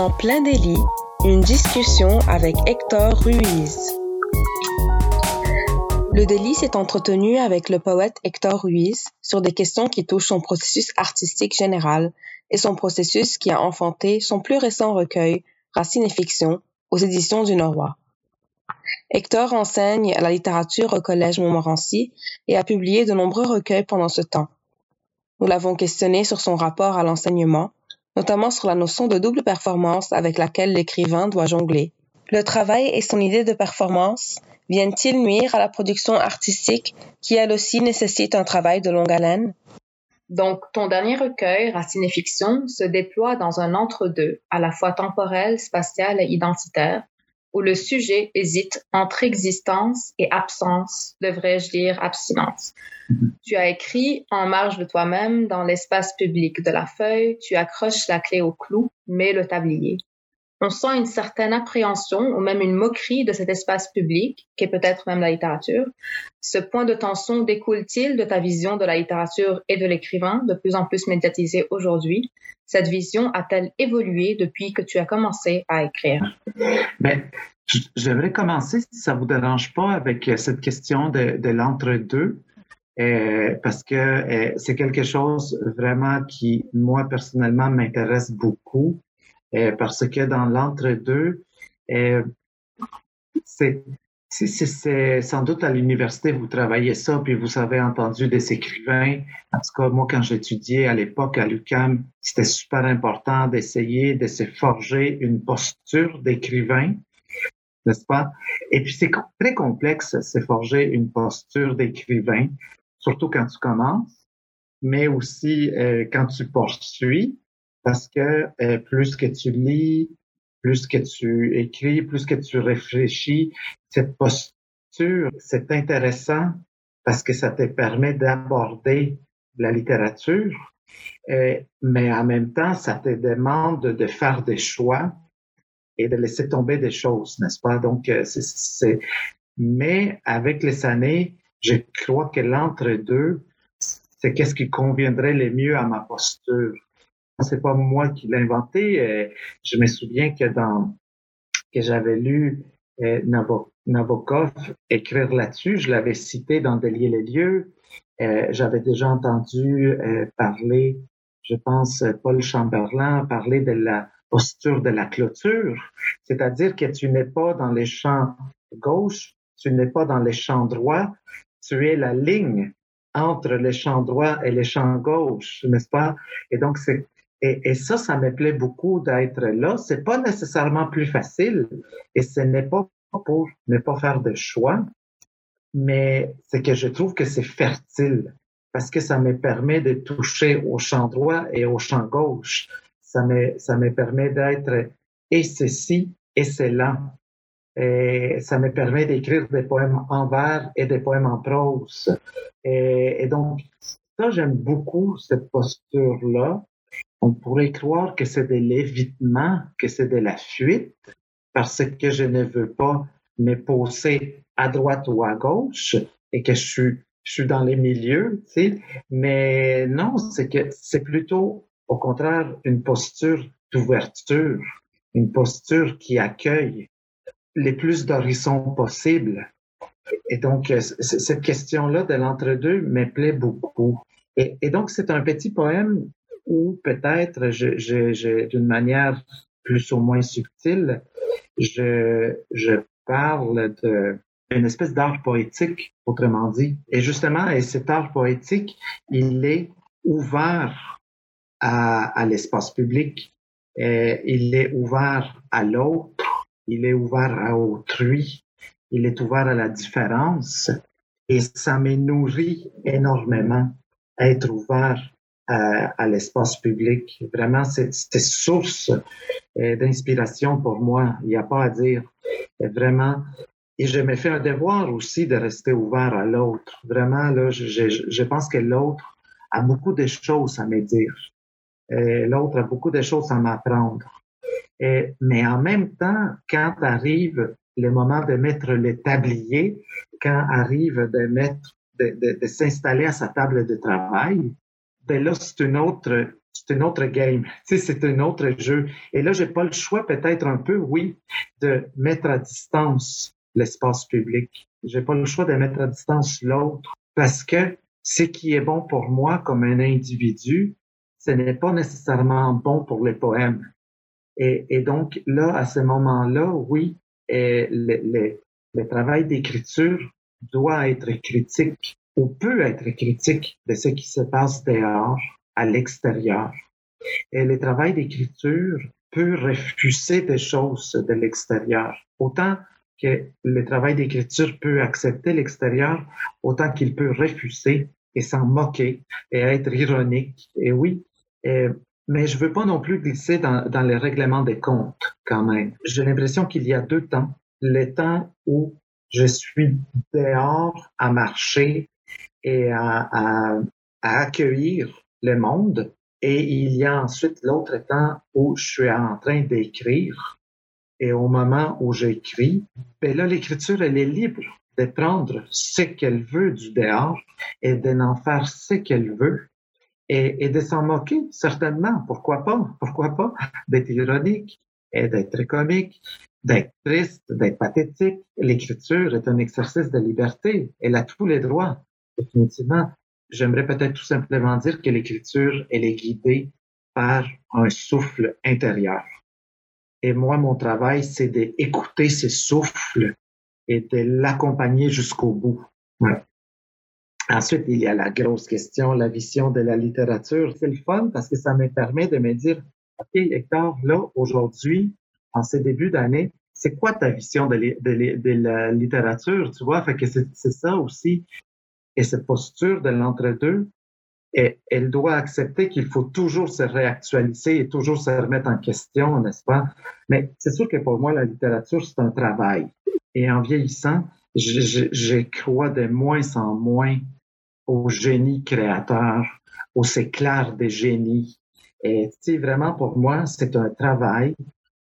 Dans Plein délit, une discussion avec Hector Ruiz. Le délit s'est entretenu avec le poète Hector Ruiz sur des questions qui touchent son processus artistique général et son processus qui a enfanté son plus récent recueil, Racines et Fiction, aux éditions du Norrois. Hector enseigne la littérature au Collège Montmorency et a publié de nombreux recueils pendant ce temps. Nous l'avons questionné sur son rapport à l'enseignement, notamment sur la notion de double performance avec laquelle l'écrivain doit jongler. Le travail et son idée de performance viennent-ils nuire à la production artistique qui, elle aussi, nécessite un travail de longue haleine? Donc, ton dernier recueil, Racines et Fiction, se déploie dans un entre-deux, à la fois temporel, spatial et identitaire, où le sujet hésite entre existence et absence, devrais-je dire abstinence. Tu as écrit en marge de toi-même, dans l'espace public de la feuille, tu accroches la clé au clou, mais le tablier. On sent une certaine appréhension ou même une moquerie de cet espace public, qui est peut-être même la littérature. Ce point de tension découle-t-il de ta vision de la littérature et de l'écrivain, de plus en plus médiatisée aujourd'hui? Cette vision a-t-elle évolué depuis que tu as commencé à écrire? Bien, j'aimerais commencer, si ça ne vous dérange pas, avec cette question de l'entre-deux, parce que c'est quelque chose vraiment qui, moi, personnellement, m'intéresse beaucoup. Parce que dans l'entre-deux, c'est sans doute à l'université, vous travaillez ça, puis vous avez entendu des écrivains. En tout cas, moi, quand j'étudiais à l'époque à l'UQAM, c'était super important d'essayer de se forger une posture d'écrivain, n'est-ce pas? Et puis, c'est très complexe, se forger une posture d'écrivain, surtout quand tu commences, mais aussi quand tu poursuis. Parce que plus que tu lis, plus que tu écris, plus que tu réfléchis, cette posture, c'est intéressant parce que ça te permet d'aborder la littérature, mais en même temps, ça te demande de faire des choix et de laisser tomber des choses, n'est-ce pas? Donc, mais avec les années, je crois que l'entre-deux, c'est qu'est-ce qui conviendrait le mieux à ma posture. C'est pas moi qui l'ai inventé. Je me souviens que j'avais lu Nabokov écrire là-dessus. Je l'avais cité dans Délier les lieux. J'avais déjà entendu parler, je pense, Paul Chamberlain parler de la posture de la clôture, c'est-à-dire que tu n'es pas dans les champs gauche, tu n'es pas dans les champs droits, tu es la ligne entre les champs droits et les champs gauche, n'est-ce pas? Et donc Et ça me plaît beaucoup d'être là. C'est pas nécessairement plus facile et ce n'est pas pour ne pas faire de choix, mais c'est que je trouve que c'est fertile parce que ça me permet de toucher au champ droit et au champ gauche. Ça me permet d'être et ceci et cela. Et ça me permet d'écrire des poèmes en vers et des poèmes en prose. Et donc, ça, j'aime beaucoup cette posture-là. On pourrait croire que c'est de l'évitement, que c'est de la fuite, parce que je ne veux pas me poser à droite ou à gauche et que je suis dans les milieux, tu sais. Mais non, c'est que c'est plutôt, au contraire, une posture d'ouverture, une posture qui accueille les plus d'horizons possibles. Et donc, cette question-là de l'entre-deux me plaît beaucoup. Et donc, c'est un petit poème où peut-être, d'une manière plus ou moins subtile, je parle d'une espèce d'art poétique, autrement dit. Et justement, cet art poétique, il est ouvert à l'espace public, il est ouvert à l'autre, il est ouvert à autrui, il est ouvert à la différence. Et ça me nourrit énormément être ouvert à l'espace public. Vraiment, c'est source d'inspiration pour moi. Il n'y a pas à dire. Et vraiment, et je me fais un devoir aussi de rester ouvert à l'autre. Vraiment, là, je pense que l'autre a beaucoup de choses à me dire. L'autre a beaucoup de choses à m'apprendre. Mais en même temps, quand arrive le moment de mettre le tablier, quand arrive de s'installer à sa table de travail, ben là, c'est c'est une autre game, tu sais, c'est un autre jeu. Et là, j'ai pas le choix, peut-être un peu, oui, de mettre à distance l'espace public. J'ai pas le choix de mettre à distance l'autre parce que ce qui est bon pour moi comme un individu, ce n'est pas nécessairement bon pour les poèmes. Et donc, là, à ce moment-là, oui, le travail d'écriture doit être critique ou peut être critique de ce qui se passe dehors, à l'extérieur. Et le travail d'écriture peut refuser des choses de l'extérieur. Autant que le travail d'écriture peut accepter l'extérieur, autant qu'il peut refuser et s'en moquer et être ironique. Et oui, mais je veux pas non plus glisser dans les règlements des comptes quand même. J'ai l'impression qu'il y a deux temps. Le temps où je suis dehors à marcher et à accueillir le monde. Et il y a ensuite l'autre temps où je suis en train d'écrire. Et au moment où j'écris, ben là, l'écriture, elle est libre de prendre ce qu'elle veut du dehors et d'en faire ce qu'elle veut. Et de s'en moquer, certainement. Pourquoi pas? Pourquoi pas? D'être ironique et d'être comique, d'être triste, d'être pathétique. L'écriture est un exercice de liberté. Elle a tous les droits, définitivement. J'aimerais peut-être tout simplement dire que l'écriture, elle est guidée par un souffle intérieur. Et moi, mon travail, c'est d'écouter ce souffle et de l'accompagner jusqu'au bout. Ouais. Ensuite, il y a la grosse question, la vision de la littérature. C'est le fun parce que ça me permet de me dire, OK, Hector, là, aujourd'hui, en ce début d'année, c'est quoi ta vision de la littérature, tu vois? Fait que c'est ça aussi. Et cette posture de l'entre-deux, elle doit accepter qu'il faut toujours se réactualiser et toujours se remettre en question, n'est-ce pas? Mais c'est sûr que pour moi, la littérature, c'est un travail. Et en vieillissant, je crois de moins en moins au génie créateur, aux éclairs des génies. Et tu sais, vraiment, pour moi, c'est un travail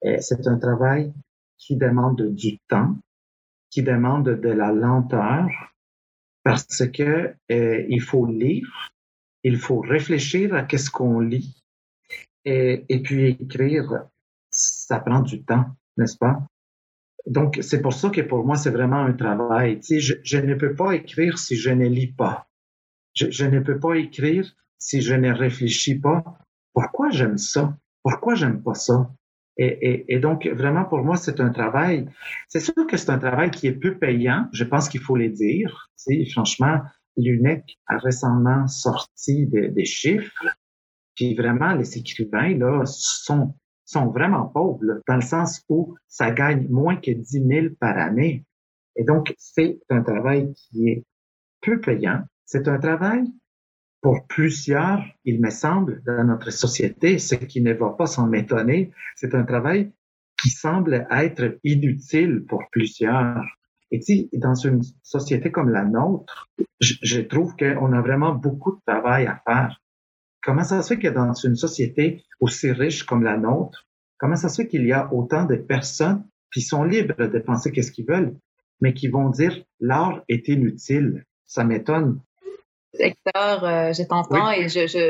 qui demande du temps, qui demande de la lenteur, parce que il faut lire, il faut réfléchir à qu'est-ce qu'on lit, et puis écrire, ça prend du temps, n'est-ce pas? Donc, c'est pour ça que pour moi, c'est vraiment un travail. Tu sais, je ne peux pas écrire si je ne lis pas. Je ne peux pas écrire si je ne réfléchis pas. Pourquoi j'aime ça? Pourquoi j'aime pas ça? Et donc, vraiment, pour moi, c'est un travail. C'est sûr que c'est un travail qui est peu payant. Je pense qu'il faut le dire. Tu sais, franchement, l'UNEC a récemment sorti des chiffres. Puis vraiment, les écrivains, là, sont vraiment pauvres, là, dans le sens où ça gagne moins que 10 000 par année. Et donc, c'est un travail qui est peu payant. C'est un travail pour plusieurs, il me semble, dans notre société, ce qui ne va pas s'en étonner. C'est un travail qui semble être inutile pour plusieurs. Et tu sais, dans une société comme la nôtre, je trouve qu'on a vraiment beaucoup de travail à faire. Comment ça se fait que dans une société aussi riche comme la nôtre, comment ça se fait qu'il y a autant de personnes qui sont libres de penser qu'est-ce qu'ils veulent, mais qui vont dire l'art est inutile? Ça m'étonne. Hector, je t'entends et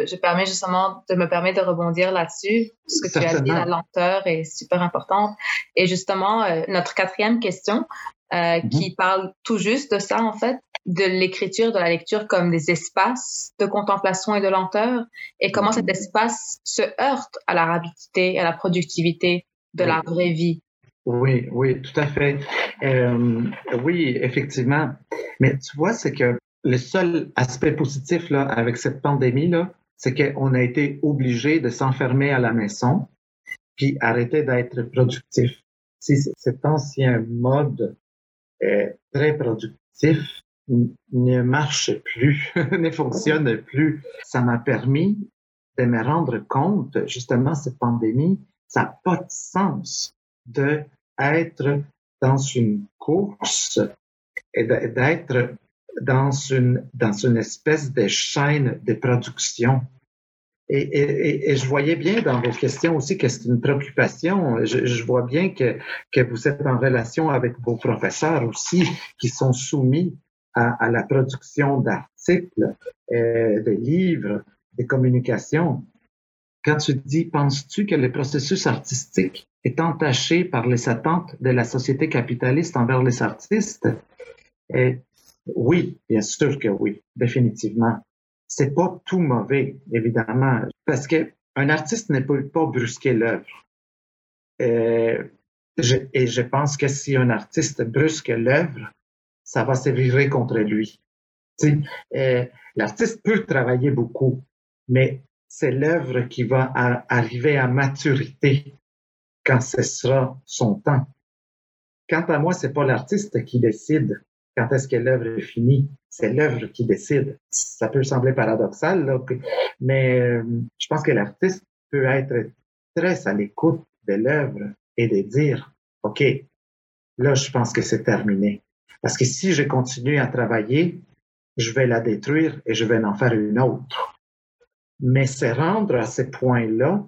je me permets de rebondir là-dessus. Ce que tu as dit, la lenteur est super importante. Et justement, notre quatrième question, qui parle tout juste de ça, en fait, de l'écriture, de la lecture comme des espaces de contemplation et de lenteur, et comment cet espace se heurte à la rapidité, à la productivité de la vraie vie. Oui, tout à fait. Oui, effectivement. Mais tu vois, c'est que le seul aspect positif là, avec cette pandémie-là, c'est qu'on a été obligé de s'enfermer à la maison puis arrêter d'être productif. Cet ancien mode très productif ne marche plus, ne fonctionne plus. Ça m'a permis de me rendre compte, justement, cette pandémie, ça n'a pas de sens d'être dans une course et d'être dans une espèce de chaîne de production. Et je voyais bien dans vos questions aussi que c'est une préoccupation. Je vois bien que vous êtes en relation avec vos professeurs aussi, qui sont soumis à la production d'articles, de livres, de communications. quand tu dis, penses-tu que le processus artistique est entaché par les attentes de la société capitaliste envers les artistes? Oui, bien sûr que oui, définitivement. C'est pas tout mauvais, évidemment, parce que un artiste ne peut pas brusquer l'œuvre. Et je pense que si un artiste brusque l'œuvre, ça va se virer contre lui. L'artiste peut travailler beaucoup, mais c'est l'œuvre qui va arriver à maturité quand ce sera son temps. Quant à moi, c'est pas l'artiste qui décide quand est-ce que l'œuvre est finie, c'est l'œuvre qui décide. Ça peut sembler paradoxal, là, mais je pense que l'artiste peut être très à l'écoute de l'œuvre et de dire, OK, là, je pense que c'est terminé. Parce que si je continue à travailler, je vais la détruire et je vais en faire une autre. Mais se rendre à ce point-là,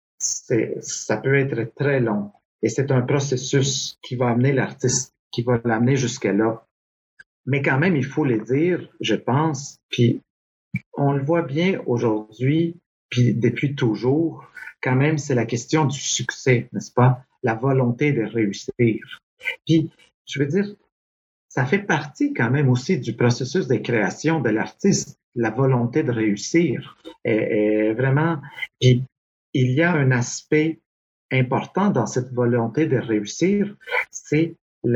ça peut être très long. Et c'est un processus qui va amener l'artiste, qui va l'amener jusque-là. Mais quand même, il faut le dire, je pense, puis on le voit bien aujourd'hui, puis depuis toujours, quand même, c'est la question du succès, n'est-ce pas? La volonté de réussir. Puis, je veux dire, ça fait partie quand même aussi du processus de création de l'artiste, la volonté de réussir. Et vraiment, puis il y a un aspect important dans cette volonté de réussir, c'est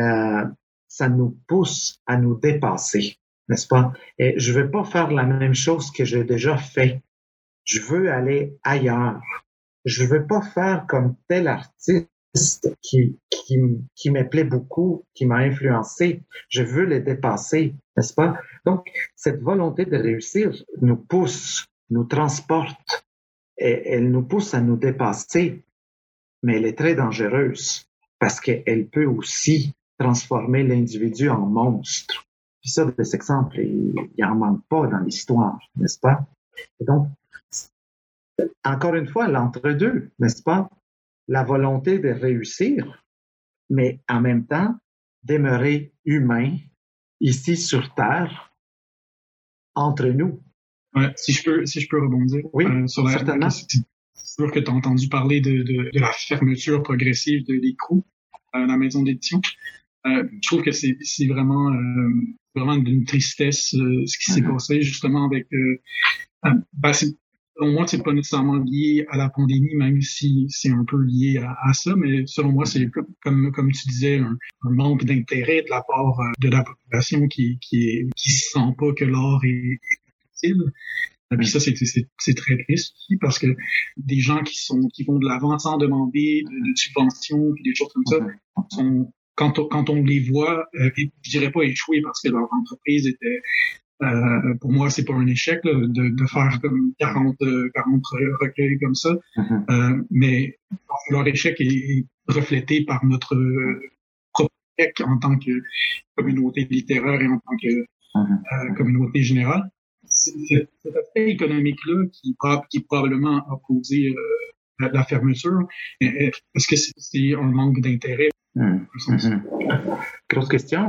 ça nous pousse à nous dépasser, n'est-ce pas? Et je veux pas faire la même chose que j'ai déjà fait. Je veux aller ailleurs. Je veux pas faire comme tel artiste qui me plaît beaucoup, qui m'a influencé. Je veux les dépasser, n'est-ce pas? Donc, cette volonté de réussir nous pousse, nous transporte, et elle nous pousse à nous dépasser, mais elle est très dangereuse parce qu'elle peut aussi transformer l'individu en monstre. Puis ça, des exemples, il en manque pas dans l'histoire, n'est-ce pas? Et donc, encore une fois, l'entre-deux, n'est-ce pas? La volonté de réussir, mais en même temps, demeurer humain, ici sur Terre, entre nous. Ouais, si je peux rebondir. Oui, sur certainement. C'est sûr que tu as entendu parler de la fermeture progressive de l'écrou, la maison d'édition. Je trouve que c'est vraiment d'une tristesse ce qui s'est passé justement avec selon moi, c'est pas nécessairement lié à la pandémie, même si c'est un peu lié à ça, mais selon moi, c'est comme tu disais, un manque d'intérêt de la part de la population qui sent pas que l'art est utile. Et puis ça, c'est très triste aussi parce que des gens qui vont de l'avant sans demander de subventions puis des choses comme ça sont quand on les voit, je dirais pas échouer parce que leur entreprise était pour moi, c'est pas un échec là, de faire comme 40 recueils comme ça, mais leur échec est reflété par notre propre échec en tant que communauté littéraire et en tant que communauté générale. Cet aspect économique-là qui probablement a causé la fermeture, est-ce que c'est un manque d'intérêt? Grosse question.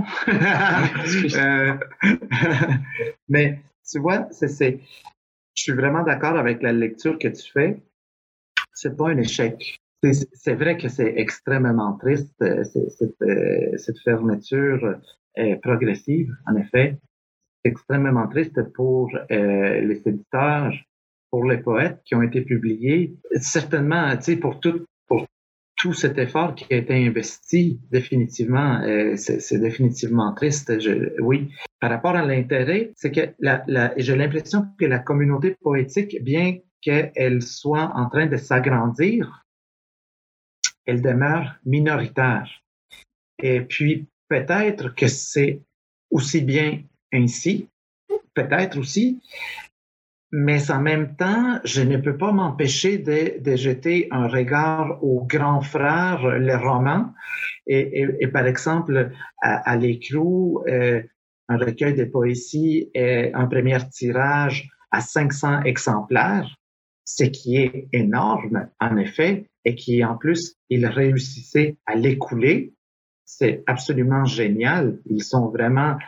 Mais tu vois, je suis vraiment d'accord avec la lecture que tu fais. C'est pas un échec. C'est vrai que c'est extrêmement triste, cette fermeture progressive, en effet. C'est extrêmement triste pour les éditeurs, pour les poètes qui ont été publiés. Certainement, tu sais, pour tout cet effort qui a été investi, définitivement, c'est définitivement triste. Oui. Par rapport à l'intérêt, c'est que j'ai l'impression que la communauté poétique, bien qu'elle soit en train de s'agrandir, elle demeure minoritaire. Et puis, peut-être que c'est aussi bien ainsi, peut-être aussi, mais en même temps, je ne peux pas m'empêcher de jeter un regard aux grands frères, les romans, et par exemple, à l'écrou, un recueil de poésie, un premier tirage à 500 exemplaires, ce qui est énorme, en effet, et qui, en plus, ils réussissaient à l'écouler. C'est absolument génial. Ils sont vraiment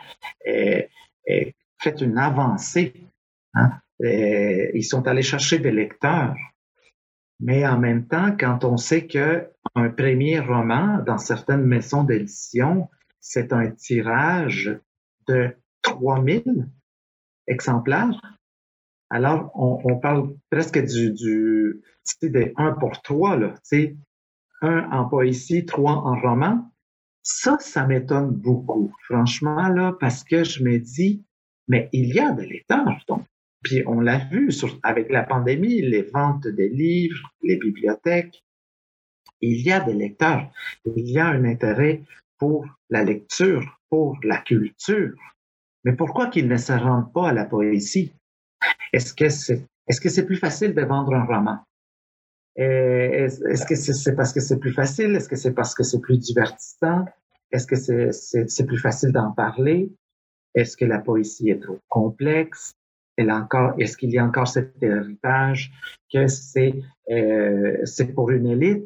fait une avancée. Hein? Ils sont allés chercher des lecteurs. Mais en même temps, quand on sait que un premier roman dans certaines maisons d'édition, c'est un tirage de 3000 exemplaires, alors on parle presque tu sais, des 1 pour 3, là, tu sais, 1 en poésie, 3 en roman. Ça m'étonne beaucoup, franchement, là, parce que je me dis, mais il y a des lecteurs, donc. Puis on l'a vu avec la pandémie, les ventes de livres, les bibliothèques, il y a des lecteurs, il y a un intérêt pour la lecture, pour la culture. Mais pourquoi qu'ils ne se rendent pas à la poésie? Est-ce que c'est plus facile de vendre un roman? Est-ce que c'est parce que c'est plus facile? Est-ce que c'est parce que c'est plus divertissant? Est-ce que c'est plus facile d'en parler? Est-ce que la poésie est trop complexe? Est-ce qu'il y a encore cet héritage que c'est pour une élite?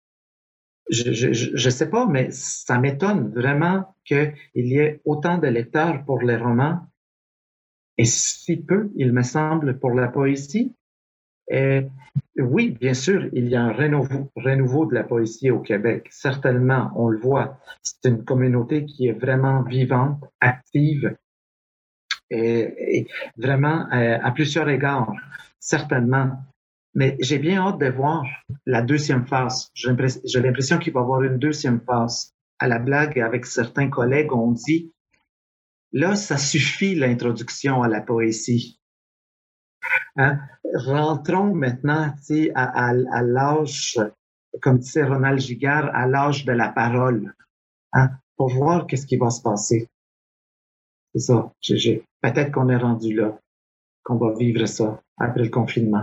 Je sais pas, mais ça m'étonne vraiment qu'il y ait autant de lecteurs pour les romans et si peu, il me semble, pour la poésie. Oui, bien sûr, il y a un renouveau de la poésie au Québec. Certainement, on le voit. C'est une communauté qui est vraiment vivante, active, et vraiment à plusieurs égards, certainement. Mais j'ai bien hâte de voir la deuxième phase. J'ai l'impression qu'il va y avoir une deuxième phase. À la blague, avec certains collègues, on dit, là, ça suffit l'introduction à la poésie. Hein? Rentrons maintenant à l'âge, comme disait Ronald Giguère, à l'âge de la parole, hein? Pour voir qu'est-ce qui va se passer. C'est ça. Peut-être qu'on est rendu là, qu'on va vivre ça après le confinement.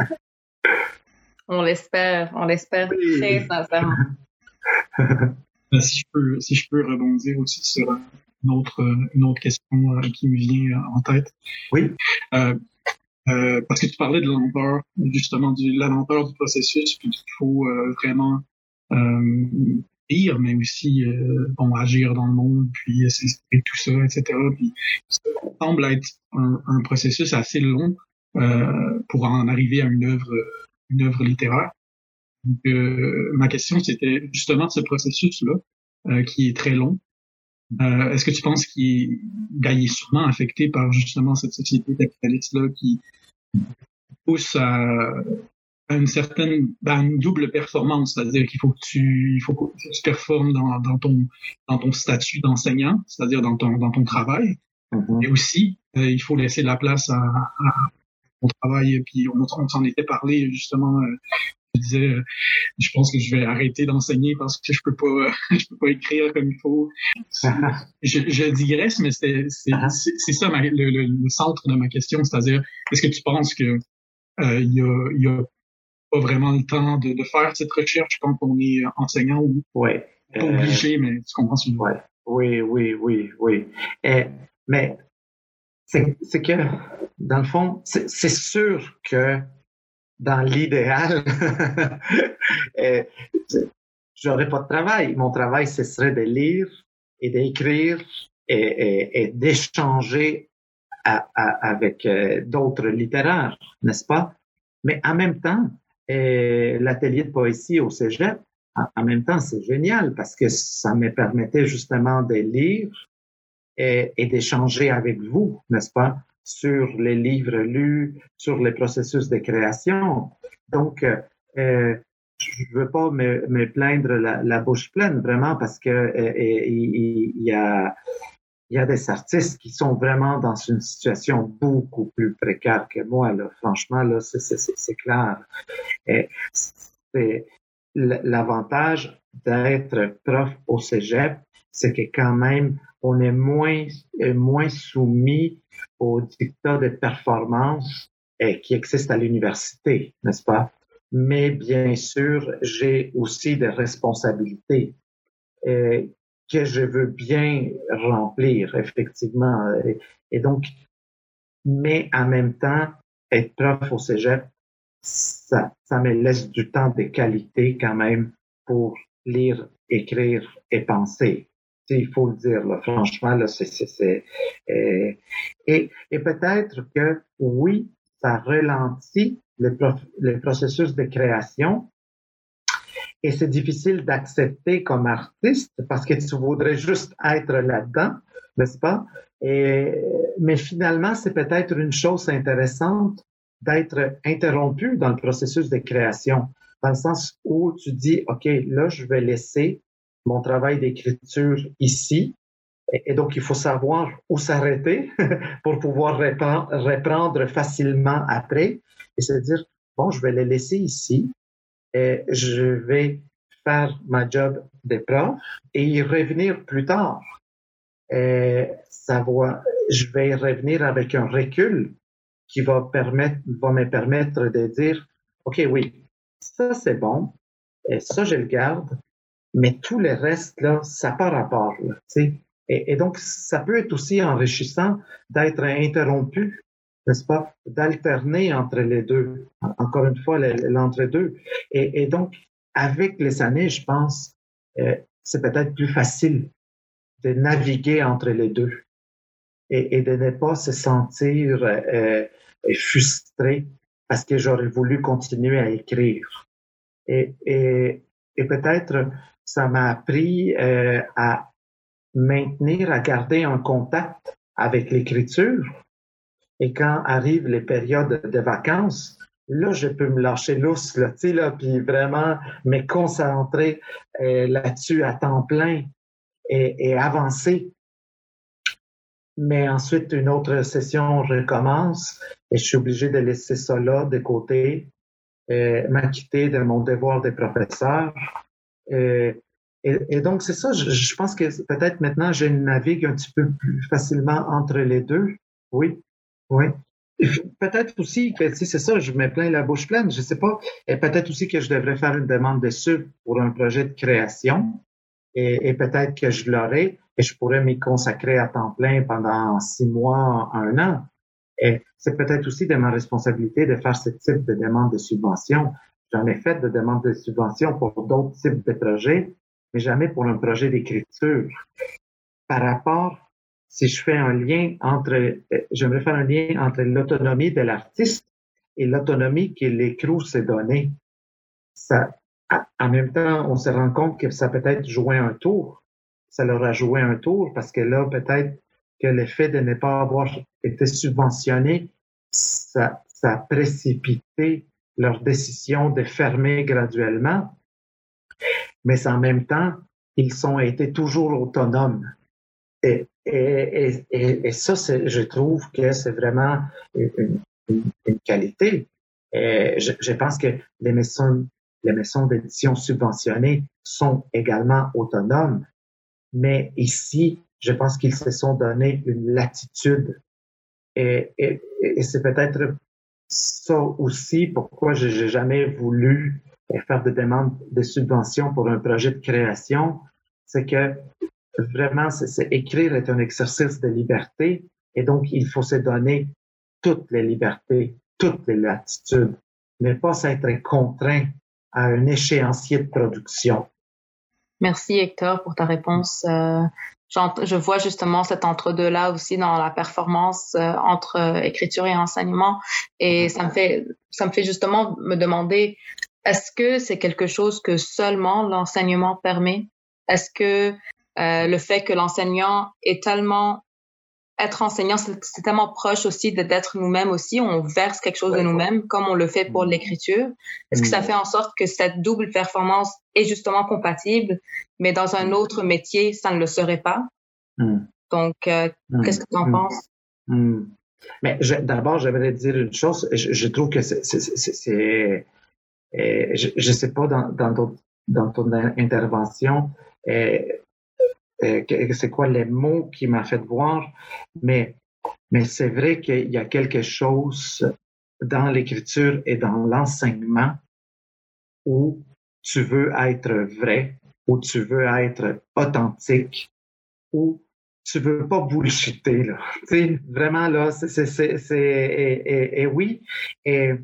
On l'espère oui. Très sincèrement. Si je peux rebondir aussi sur une autre question qui me vient en tête. Oui. Parce que tu parlais de la lenteur, justement, la lenteur du processus, puis qu'il faut vraiment lire, mais aussi agir dans le monde, puis s'inspirer tout ça, etc. Puis ça semble être un processus assez long pour en arriver à une œuvre littéraire. Donc, ma question, c'était justement ce processus-là, qui est très long. Est-ce que tu penses qu'il est sûrement affecté par justement cette société capitaliste-là qui pousse à une double performance, c'est-à-dire qu'il faut que tu performes dans ton statut d'enseignant, c'est-à-dire dans ton travail, et aussi il faut laisser de la place à ton travail. Puis on s'en était parlé justement. Je disais, je pense que je vais arrêter d'enseigner parce que je peux pas écrire comme il faut. Je digresse, mais c'est ça le centre de ma question, c'est-à-dire, est-ce que tu penses que il y a pas vraiment le temps de faire cette recherche quand on est enseignant ou pas obligé, mais tu comprends ce que je veux dire? Oui. Mais c'est que, dans le fond, c'est sûr que dans l'idéal, j'aurais pas de travail. Mon travail, ce serait de lire et d'écrire et d'échanger avec d'autres littéraires, n'est-ce pas? Mais en même temps, l'atelier de poésie au Cégep, en même temps, c'est génial parce que ça me permettait justement de lire et d'échanger avec vous, n'est-ce pas? Sur les livres lus, sur les processus de création. Donc, je veux pas me plaindre la bouche pleine, vraiment, parce que il y a des artistes qui sont vraiment dans une situation beaucoup plus précaire que moi, là. Franchement, là, c'est clair. C'est l'avantage d'être prof au Cégep, c'est que quand même, on est moins soumis aux dictats de performance qui existent à l'université, n'est-ce pas? Mais bien sûr, j'ai aussi des responsabilités que je veux bien remplir, effectivement. Et donc, mais en même temps, être prof au Cégep, ça me laisse du temps de qualité quand même pour lire, écrire et penser. Il faut le dire, là, franchement, là, et peut-être que oui, ça ralentit les processus de création. Et c'est difficile d'accepter comme artiste parce que tu voudrais juste être là-dedans, n'est-ce pas? Mais finalement, c'est peut-être une chose intéressante d'être interrompu dans le processus de création, dans le sens où tu dis, OK, là, je vais laisser mon travail d'écriture ici. Et donc, il faut savoir où s'arrêter pour pouvoir reprendre facilement après. Et se dire, bon, je vais le laisser ici. Et je vais faire ma job de prof et y revenir plus tard. Et je vais y revenir avec un recul qui va me permettre de dire, OK, oui, ça c'est bon, et ça je le garde, mais tout le reste, là, ça n'a pas rapport. Là, et donc, ça peut être aussi enrichissant d'être interrompu, n'est-ce pas, d'alterner entre les deux. Encore une fois, l'entre-deux. Et donc, avec les années, je pense, c'est peut-être plus facile de naviguer entre les deux et de ne pas se sentir frustré parce que j'aurais voulu continuer à écrire. Et peut-être ça m'a appris à maintenir, à garder un contact avec l'écriture. Et quand arrivent les périodes de vacances, là, je peux me lâcher lousse, là, puis vraiment me concentrer là-dessus à temps plein et avancer. Mais ensuite, une autre session recommence et je suis obligé de laisser ça là de côté, m'acquitter de mon devoir de professeur. Et donc, c'est ça, je pense que peut-être maintenant, je navigue un petit peu plus facilement entre les deux. Oui, oui. Peut-être aussi que, c'est ça, je me plains la bouche pleine, je sais pas. Et peut-être aussi que je devrais faire une demande de sub pour un projet de création. Et peut-être que je l'aurai et je pourrais m'y consacrer à temps plein pendant 6 mois, 1 an. Et c'est peut-être aussi de ma responsabilité de faire ce type de demande de subvention. J'en ai fait de demandes de subvention pour d'autres types de projets, mais jamais pour un projet d'écriture. Par rapport, si je fais un lien j'aimerais faire un lien entre l'autonomie de l'artiste et l'autonomie que l'écrivain s'est donnée. En même temps, on se rend compte que ça peut-être joué un tour. Ça leur a joué un tour parce que là, peut-être que le fait de ne pas avoir été subventionné, ça a précipité leur décision de fermer graduellement. Mais en même temps, ils ont été toujours autonomes. Et ça, je trouve que c'est vraiment une qualité. Et je pense que les maisons d'édition subventionnées sont également autonomes, mais ici, je pense qu'ils se sont donné une latitude. Et c'est peut-être ça aussi pourquoi j'ai jamais voulu faire de demande de subvention pour un projet de création, c'est que vraiment, écrire est un exercice de liberté et donc il faut se donner toutes les libertés, toutes les latitudes, mais pas s'être contraint à un échéancier de production. Merci Hector pour ta réponse. Je vois justement cet entre-deux-là aussi dans la performance entre écriture et enseignement et ça me fait justement me demander, est-ce que c'est quelque chose que seulement l'enseignement permet? Est-ce que le fait que l'enseignant est tellement être enseignant, c'est tellement proche aussi d'être nous-mêmes aussi. On verse quelque chose de nous-mêmes comme on le fait pour l'écriture. Est-ce que ça fait en sorte que cette double performance est justement compatible, mais dans un autre métier, ça ne le serait pas? Donc, qu'est-ce que tu en penses? Mais d'abord, j'aimerais dire une chose. Je trouve que je sais pas dans ton intervention, c'est quoi les mots qui m'a fait voir, mais c'est vrai qu'il y a quelque chose dans l'écriture et dans l'enseignement où tu veux être vrai, où tu veux être authentique, où tu veux pas bullshiter, là. Tu sais, vraiment, là, et oui, et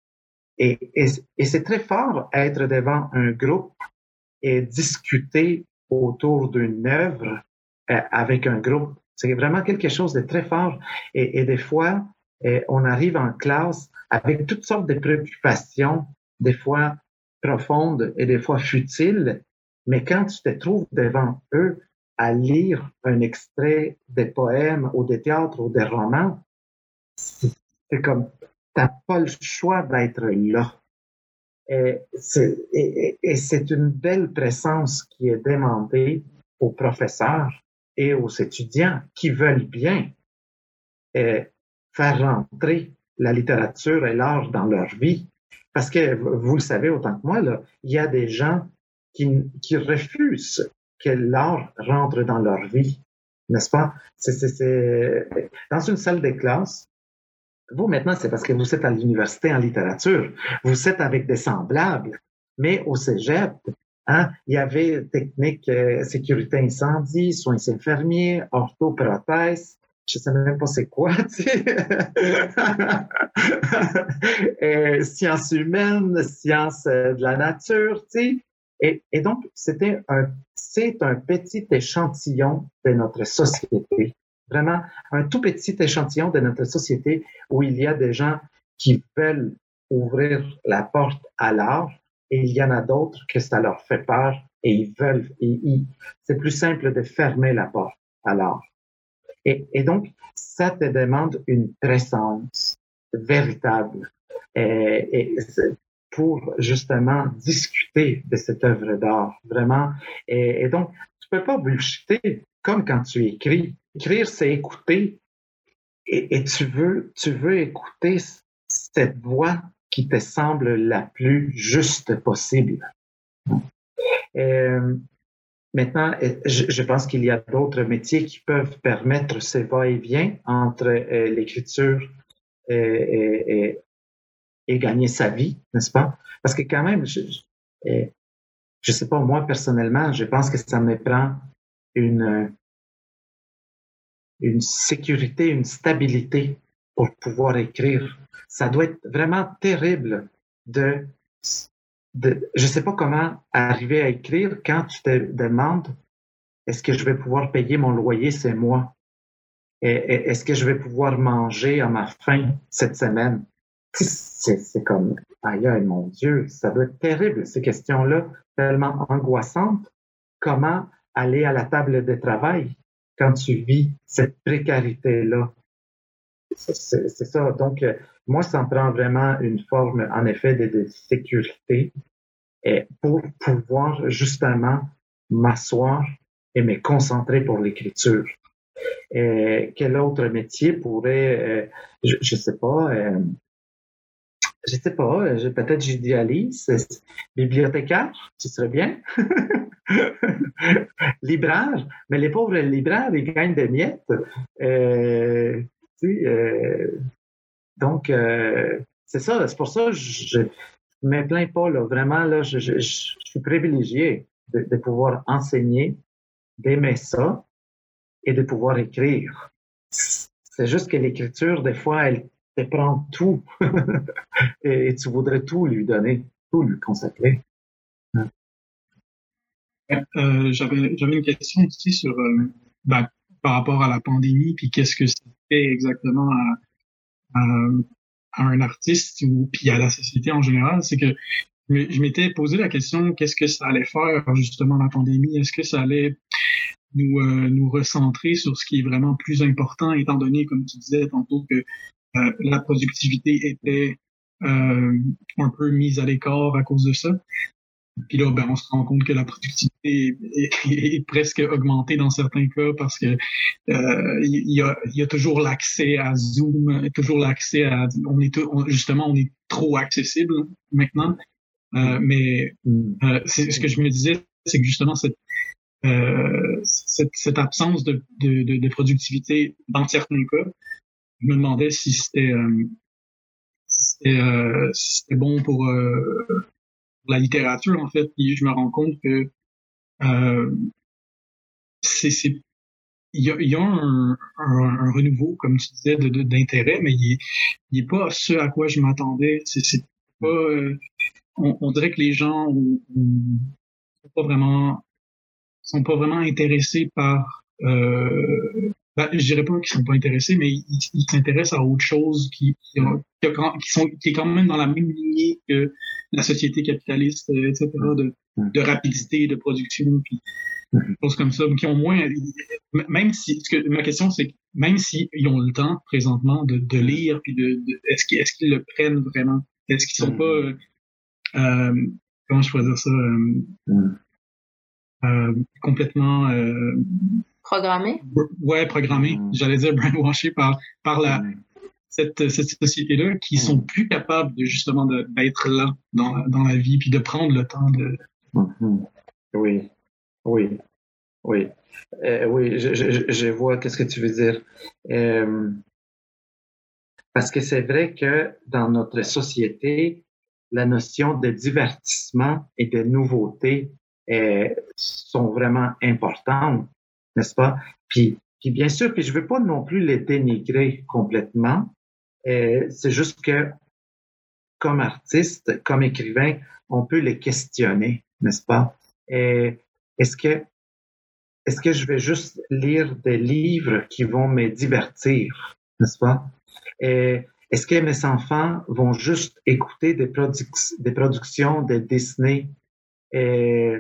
c'est très fort être devant un groupe et discuter autour d'une œuvre avec un groupe. C'est vraiment quelque chose de très fort. Et des fois, Et on arrive en classe avec toutes sortes de préoccupations, des fois profondes et des fois futiles, mais quand tu te trouves devant eux à lire un extrait des poèmes ou des théâtres ou des romans, c'est comme, t'as pas le choix d'être là. Et c'est une belle présence qui est demandée aux professeurs et aux étudiants qui veulent bien faire rentrer la littérature et l'art dans leur vie. Parce que vous le savez autant que moi, là, il y a des gens qui refusent que l'art rentre dans leur vie, n'est-ce pas? C'est dans une salle de classe. Vous, maintenant, c'est parce que vous êtes à l'université en littérature. Vous êtes avec des semblables. Mais au cégep, hein, il y avait technique sécurité incendie, soins infirmiers, orthoprothèse. Je sais même pas c'est quoi, tu sais. Sciences humaines, sciences de la nature, tu sais. Et donc, c'est un petit échantillon de notre société. Vraiment, un tout petit échantillon de notre société où il y a des gens qui veulent ouvrir la porte à l'art et il y en a d'autres que ça leur fait peur et ils veulent, c'est plus simple de fermer la porte à l'art. Et donc, ça te demande une présence véritable pour justement discuter de cette œuvre d'art, vraiment. Et donc, tu peux pas bullshiter comme quand tu écris. Écrire, c'est écouter. Et tu veux écouter cette voix qui te semble la plus juste possible. Maintenant, je pense qu'il y a d'autres métiers qui peuvent permettre ce va-et-vient entre l'écriture et gagner sa vie, n'est-ce pas? Parce que quand même, je sais pas, moi personnellement, je pense que ça me prend une sécurité, une stabilité pour pouvoir écrire. Ça doit être vraiment terrible je sais pas comment arriver à écrire quand tu te demandes est-ce que je vais pouvoir payer mon loyer ce mois? Est-ce que je vais pouvoir manger à ma faim cette semaine? C'est comme, aïe, mon Dieu, ça doit être terrible, ces questions-là, tellement angoissantes. Comment aller à la table de travail quand tu vis cette précarité-là? C'est ça. Donc, moi, ça me prend vraiment une forme, en effet, de sécurité pour pouvoir justement m'asseoir et me concentrer pour l'écriture. Quel autre métier pourrait, je sais pas, peut-être j'idéalise, bibliothécaire, ce serait bien. Libraire, mais les pauvres libraires, ils gagnent des miettes. Donc, c'est ça, c'est pour ça que je me plains pas, là. Vraiment, là, je suis privilégié de pouvoir enseigner, d'aimer ça et de pouvoir écrire. C'est juste que l'écriture, des fois, elle te prend tout et tu voudrais tout lui donner, tout lui consacrer. J'avais une question aussi sur par rapport à la pandémie, puis qu'est-ce que ça fait exactement à un artiste ou puis à la société en général. C'est que je m'étais posé la question, qu'est-ce que ça allait faire justement la pandémie? Est-ce que ça allait nous recentrer sur ce qui est vraiment plus important, étant donné, comme tu disais tantôt, que la productivité était un peu mise à l'écart à cause de ça? Puis là, on se rend compte que la productivité est presque augmentée dans certains cas parce que il y a toujours l'accès à Zoom, toujours l'accès à... On est trop accessible maintenant. Mais c'est ce que je me disais, c'est que justement cette absence de productivité dans certains cas, je me demandais si c'était bon pour la littérature, en fait. Puis je me rends compte que il y a un renouveau, comme tu disais, d'intérêt, mais il est pas ce à quoi je m'attendais. C'est pas on dirait que les gens sont pas vraiment intéressés par je dirais pas qu'ils sont pas intéressés, mais ils s'intéressent à autre chose qui est quand même dans la même lignée que la société capitaliste, etc., de rapidité, de production, puis choses comme ça, qui ont moins, même si, ma question c'est, même s'ils ont le temps présentement de lire, puis est-ce qu'ils le prennent vraiment? Est-ce qu'ils sont pas, comment je pourrais dire ça, complètement, programmé? Ouais, programmé. J'allais dire brainwashé par cette société-là, qui sont plus capables de justement d'être là dans la vie, puis de prendre le temps de. Oui. Oui, je vois qu'est-ce que tu veux dire. Parce que c'est vrai que dans notre société, la notion de divertissement et de nouveauté sont vraiment importantes, n'est-ce pas? Puis bien sûr, puis je veux pas non plus les dénigrer complètement. C'est juste que comme artiste, comme écrivain, on peut les questionner, n'est-ce pas? Est-ce que je vais juste lire des livres qui vont me divertir, n'est-ce pas? Est-ce que mes enfants vont juste écouter des productions de Disney? Et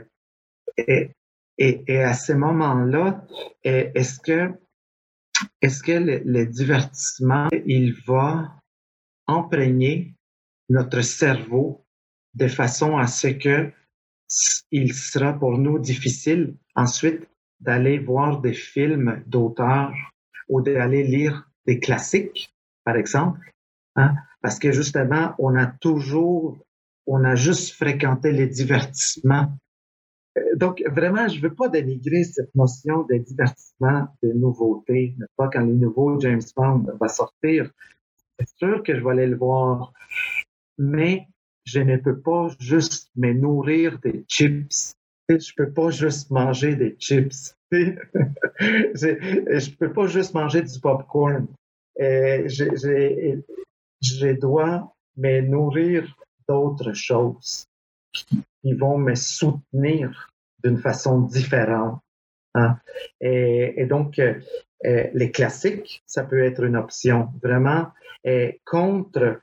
à ce moment-là, est-ce que le divertissement, il va imprégner notre cerveau de façon à ce que il sera pour nous difficile ensuite d'aller voir des films d'auteurs ou d'aller lire des classiques, par exemple, hein? Parce que justement, on a juste fréquenté les divertissements. Donc, vraiment, je ne veux pas dénigrer cette notion de divertissement, de nouveauté. Pas quand le nouveau James Bond va sortir, c'est sûr que je vais aller le voir. Mais je ne peux pas juste me nourrir des chips. Je peux pas juste manger des chips. Je peux pas juste manger du popcorn. Je dois me nourrir d'autres choses qui vont me soutenir d'une façon différente. Hein? Et donc, les classiques, ça peut être une option. Vraiment, contre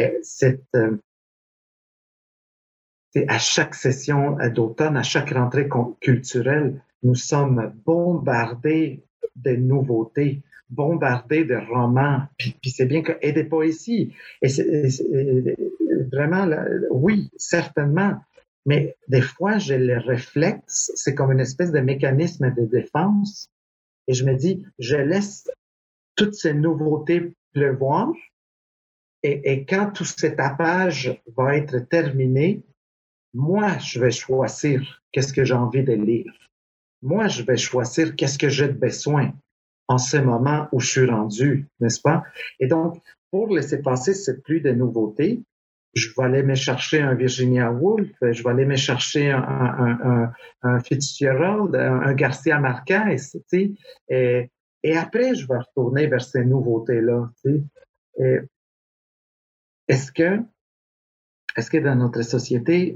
à chaque session d'automne, à chaque rentrée culturelle, nous sommes bombardés de nouveautés, bombardés de romans, puis c'est bien et des poésies. Et vraiment, là, oui, certainement. Mais des fois, j'ai le réflexe, c'est comme une espèce de mécanisme de défense, et je me dis, je laisse toutes ces nouveautés pleuvoir, et quand tout cet tapage va être terminé, moi, je vais choisir qu'est-ce que j'ai envie de lire. Moi, je vais choisir qu'est-ce que j'ai besoin en ce moment où je suis rendu, n'est-ce pas? Et donc, pour laisser passer cette pluie de nouveautés, je vais aller me chercher un Virginia Woolf, je vais aller me chercher un Fitzgerald, un Garcia Marquez, tu sais, et après, je vais retourner vers ces nouveautés-là, tu sais. Est-ce que dans notre société,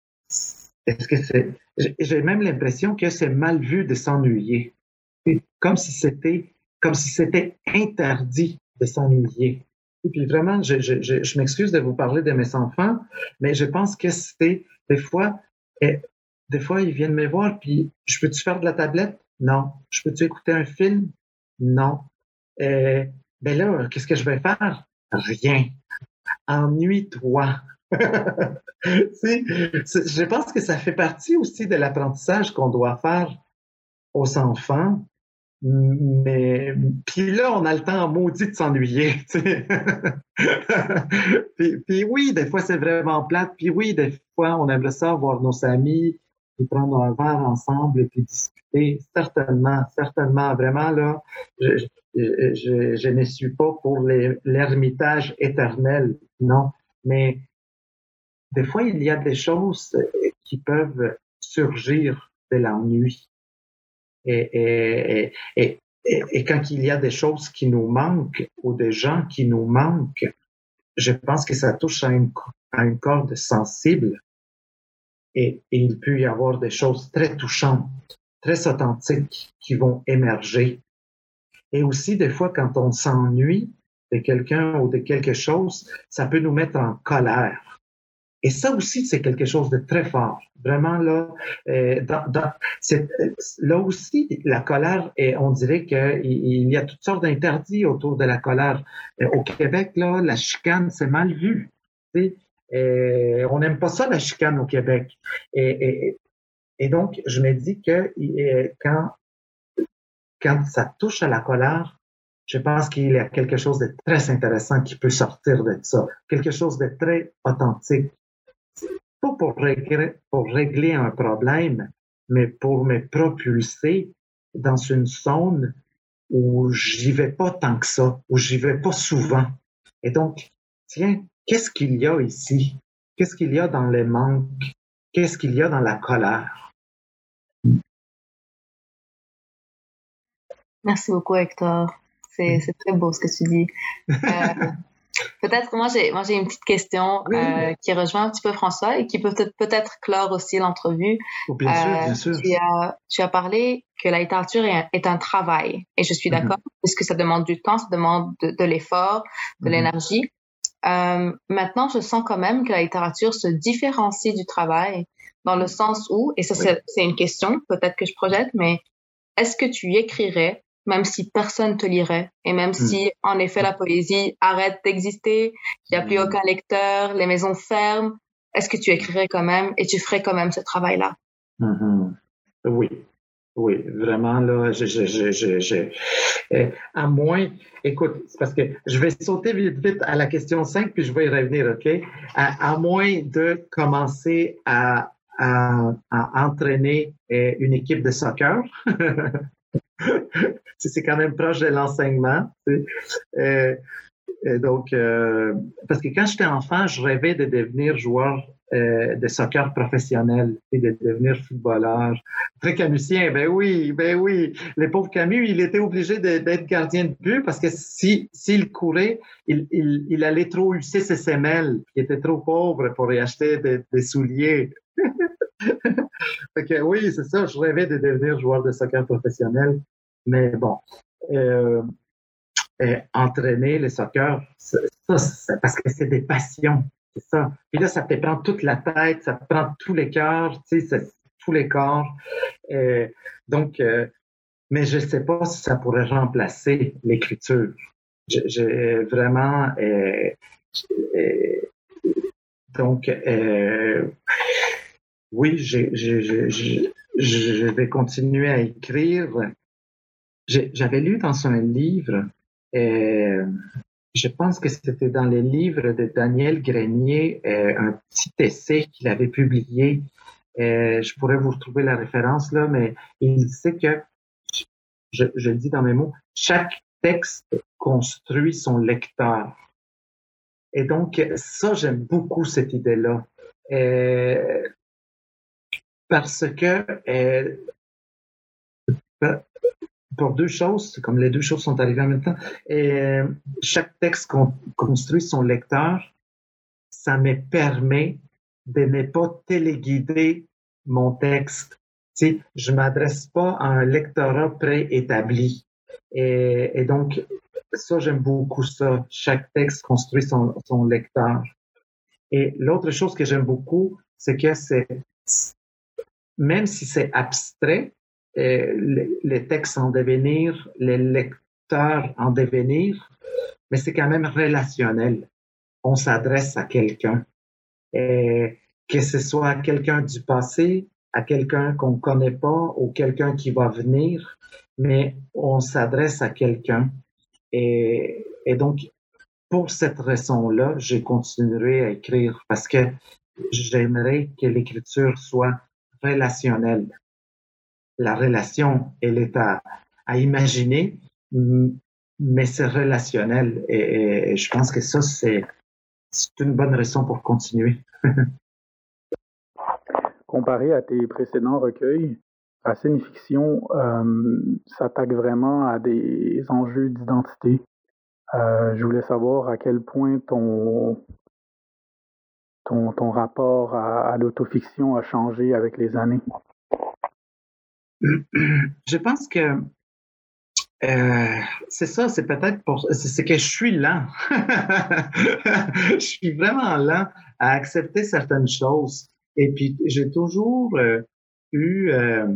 j'ai même l'impression que c'est mal vu de s'ennuyer. Comme si c'était interdit de s'ennuyer. Et puis vraiment, je m'excuse de vous parler de mes enfants, mais je pense que c'était des fois, ils viennent me voir, puis je peux-tu faire de la tablette? Non. Je peux-tu écouter un film? Non. Ben là, qu'est-ce que je vais faire? Rien. Ennuie-toi. Je pense que ça fait partie aussi de l'apprentissage qu'on doit faire aux enfants. Mais puis là, on a le temps maudit de s'ennuyer. puis oui, des fois c'est vraiment plate. Puis oui, des fois on aimerait ça voir nos amis, puis prendre un verre ensemble et puis discuter. Certainement, vraiment là, je ne suis pas pour l'ermitage éternel, non. Mais des fois, il y a des choses qui peuvent surgir de l'ennui. Et quand il y a des choses qui nous manquent ou des gens qui nous manquent, je pense que ça touche à une corde sensible. Et il peut y avoir des choses très touchantes, très authentiques qui vont émerger. Et aussi, des fois, quand on s'ennuie de quelqu'un ou de quelque chose, ça peut nous mettre en colère. Et ça aussi, c'est quelque chose de très fort. Vraiment, là, là aussi, la colère, et on dirait qu'il y a toutes sortes d'interdits autour de la colère. Au Québec, là, la chicane, c'est mal vu. Tu sais. On n'aime pas ça, la chicane au Québec. Et donc, je me dis que quand ça touche à la colère, je pense qu'il y a quelque chose de très intéressant qui peut sortir de ça. Quelque chose de très authentique. Pas pour régler un problème, mais pour me propulser dans une zone où j'y vais pas tant que ça, où j'y vais pas souvent. Et donc, tiens, qu'est-ce qu'il y a ici? Qu'est-ce qu'il y a dans les manques? Qu'est-ce qu'il y a dans la colère? Merci beaucoup, Hector. C'est très beau ce que tu dis. Peut-être moi j'ai une petite question qui rejoint un petit peu François et qui peut peut-être clore aussi l'entrevue. Oh, bien sûr. Tu as parlé que la littérature est un travail et je suis d'accord parce que ça demande du temps, ça demande de l'effort, de l'énergie. Maintenant, je sens quand même que la littérature se différencie du travail dans le sens où, et ça c'est une question peut-être que je projette, mais est-ce que tu écrirais même si personne te lirait, et même si, en effet, la poésie arrête d'exister, il n'y a plus aucun lecteur, les maisons ferment, est-ce que tu écrirais quand même et tu ferais quand même ce travail-là? Oui, vraiment, là, à moins, écoute, c'est parce que je vais sauter vite à la question 5, puis je vais y revenir, OK? À moins de commencer à entraîner une équipe de soccer, c'est quand même proche de l'enseignement. Donc, parce que quand j'étais enfant, je rêvais de devenir joueur de soccer professionnel et de devenir footballeur. Très camusien, ben oui. Le pauvre Camus, il était obligé d'être gardien de but parce que s'il courait, il allait trop usser ses semelles. Il était trop pauvre pour y acheter des souliers. Fait que, oui, c'est ça, je rêvais de devenir joueur de soccer professionnel. Mais bon, entraîner le soccer, c'est parce que c'est des passions, c'est ça. Puis là, ça te prend toute la tête, ça te prend tous les cœurs, tu sais, tous les corps. Donc, mais je ne sais pas si ça pourrait remplacer l'écriture. J'ai vraiment... donc, oui, je vais continuer à écrire. J'avais lu dans un livre, je pense que c'était dans les livres de Daniel Grenier, un petit essai qu'il avait publié. Je pourrais vous retrouver la référence là, mais il disait que, je le dis dans mes mots, chaque texte construit son lecteur. Et donc, ça, j'aime beaucoup cette idée-là. Parce que pour deux choses, comme les deux choses sont arrivées en même temps, chaque texte construit son lecteur, ça me permet de ne pas téléguider mon texte. Tu sais, je m'adresse pas à un lectorat préétabli. Et donc, ça, j'aime beaucoup ça. Chaque texte construit son lecteur. Et l'autre chose que j'aime beaucoup, c'est que même si c'est abstrait, les textes en devenir, les lecteurs en devenir, mais c'est quand même relationnel. On s'adresse à quelqu'un. Que ce soit à quelqu'un du passé, à quelqu'un qu'on ne connaît pas ou quelqu'un qui va venir, mais on s'adresse à quelqu'un. Et donc, pour cette raison-là, je continuerai à écrire parce que j'aimerais que l'écriture soit relationnelle. La relation, elle est à imaginer, mais c'est relationnel. Et je pense que ça, c'est une bonne raison pour continuer. Comparé à tes précédents recueils, la cinéfiction s'attaque vraiment à des enjeux d'identité. Je voulais savoir à quel point ton rapport à l'autofiction a changé avec les années. Je pense que C'est ça, c'est peut-être c'est que je suis lent. Je suis vraiment lent à accepter certaines choses. Et puis, j'ai toujours eu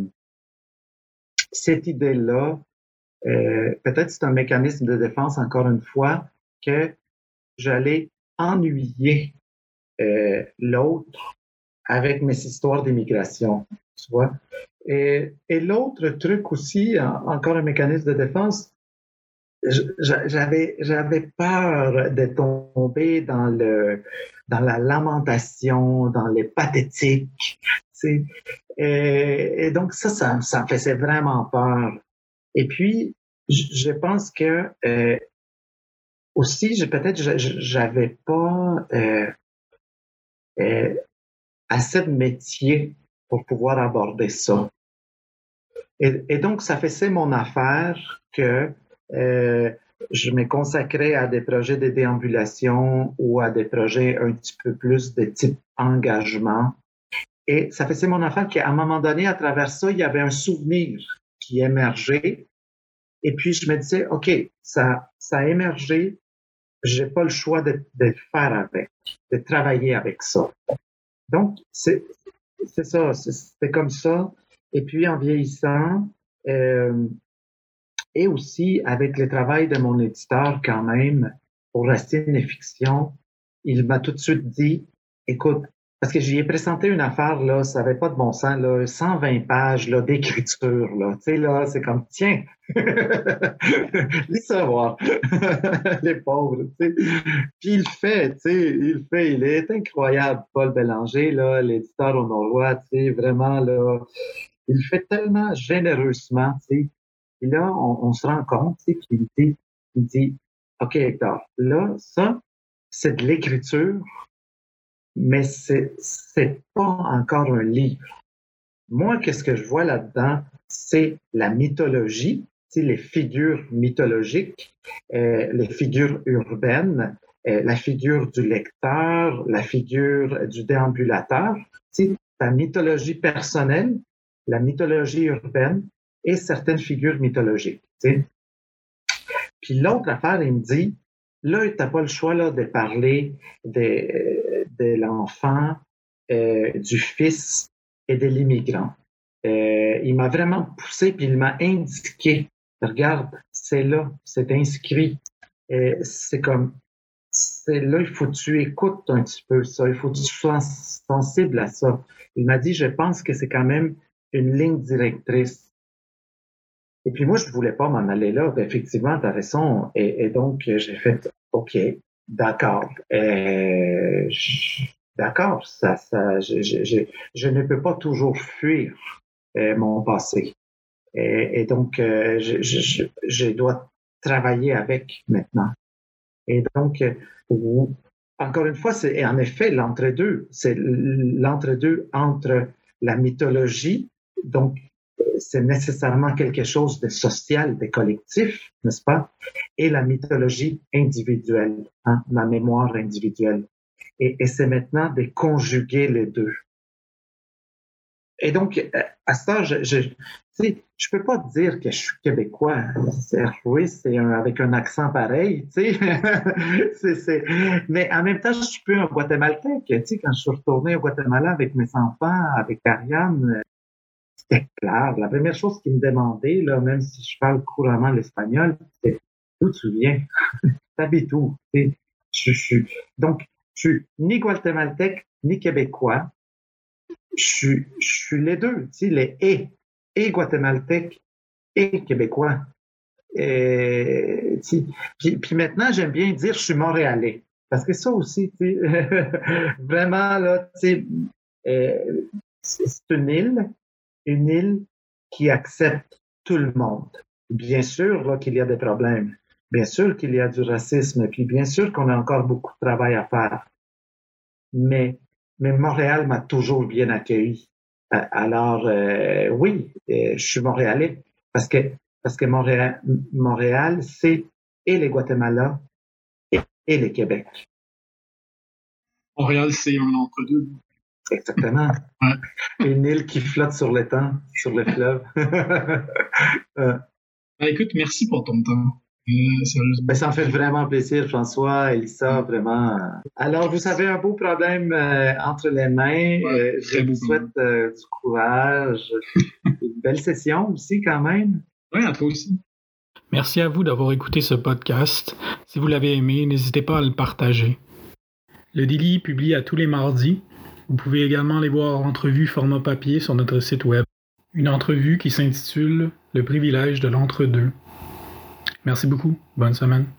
cette idée-là. Peut-être c'est un mécanisme de défense, encore une fois, que j'allais ennuyer l'autre avec mes histoires d'immigration, tu vois. Et l'autre truc aussi, encore un mécanisme de défense, j'avais peur de tomber dans la lamentation, dans les pathétiques, tu sais. Et donc ça me faisait vraiment peur. Et puis, je pense que aussi, j'avais pas assez de métier pour pouvoir aborder ça. Et donc, ça faisait mon affaire que je me consacrais à des projets de déambulation ou à des projets un petit peu plus de type engagement. Et ça faisait mon affaire qu'à un moment donné, à travers ça, il y avait un souvenir qui émergeait. Et puis, je me disais, OK, ça a émergé, j'ai pas le choix de faire avec, de travailler avec ça. Donc, c'est ça, c'était comme ça. Et puis, en vieillissant, et aussi avec le travail de mon éditeur quand même, pour Racine et Fiction, il m'a tout de suite dit, écoute, parce que j'y ai présenté une affaire, là, ça n'avait pas de bon sens, là, 120 pages là, d'écriture, là, tu sais, là, c'est comme, tiens, lis ça voir, les pauvres, tu sais. Puis il fait, tu sais, il est incroyable, Paul Bélanger, là, l'éditeur au Nord-Ouest, tu sais, vraiment, là, il fait tellement généreusement, tu sais. Et là, on se rend compte, tu sais, qu'il me dit, OK, Hector, là, ça, c'est de l'écriture, mais c'est pas encore un livre. Moi, qu'est-ce que je vois là-dedans? C'est la mythologie, tu sais, les figures mythologiques, les figures urbaines, la figure du lecteur, la figure du déambulateur, tu sais, la mythologie personnelle, la mythologie urbaine et certaines figures mythologiques, tu sais. Puis l'autre affaire, il me dit, là, t'as pas le choix là, de parler de l'enfant, du fils et de l'immigrant. Il m'a vraiment poussé, puis il m'a indiqué, regarde, c'est là, c'est inscrit. C'est comme, c'est là, il faut que tu écoutes un petit peu ça, il faut que tu sois sensible à ça. Il m'a dit, je pense que c'est quand même une ligne directrice. Et puis moi, je voulais pas m'en aller là. Effectivement, tu as raison. Et donc, j'ai fait, OK, d'accord. D'accord, je ne peux pas toujours fuir mon passé. Et donc, je dois travailler avec maintenant. Et donc, encore une fois, c'est en effet l'entre-deux. C'est l'entre-deux entre la mythologie, donc c'est nécessairement quelque chose de social, de collectif, n'est-ce pas? Et la mythologie individuelle, hein, la mémoire individuelle. Et c'est maintenant de conjuguer les deux. Et donc, à ça, je peux pas dire que je suis québécois. Oui, c'est avec un accent pareil, tu sais. Mais en même temps, je suis plus un Guatémaltèque. Tu sais, quand je suis retourné au Guatemala avec mes enfants, avec Ariane, c'était clair. La première chose qu'ils me demandaient, là, même si je parle couramment l'espagnol, c'était d'où tu viens? T'habites où? Donc, je suis ni guatémaltèque, ni québécois. Je suis les deux, tu sais, les et guatémaltèque et québécois. Puis maintenant, j'aime bien dire je suis montréalais. Parce que ça aussi, tu sais, vraiment, là, tu sais, c'est une île qui accepte tout le monde. Bien sûr là, qu'il y a des problèmes, bien sûr qu'il y a du racisme, puis bien sûr qu'on a encore beaucoup de travail à faire. Mais Montréal m'a toujours bien accueilli. Alors, oui, je suis montréalais parce que Montréal, c'est et les Guatemala et les Québec. Montréal, c'est un entre-deux. Exactement. Ouais. Une île qui flotte sur le temps, sur le fleuve. Écoute, merci pour ton temps. Ben, ça me fait vraiment plaisir, François, Elissa, vraiment. Alors, vous avez un beau problème entre les mains. Je vous souhaite du courage. Une belle session aussi, quand même. Oui, à toi aussi. Merci à vous d'avoir écouté ce podcast. Si vous l'avez aimé, n'hésitez pas à le partager. Le Daily publie à tous les mardis. Vous pouvez également aller voir entrevue format papier sur notre site web. Une entrevue qui s'intitule « Le privilège de l'entre-deux ». Merci beaucoup. Bonne semaine.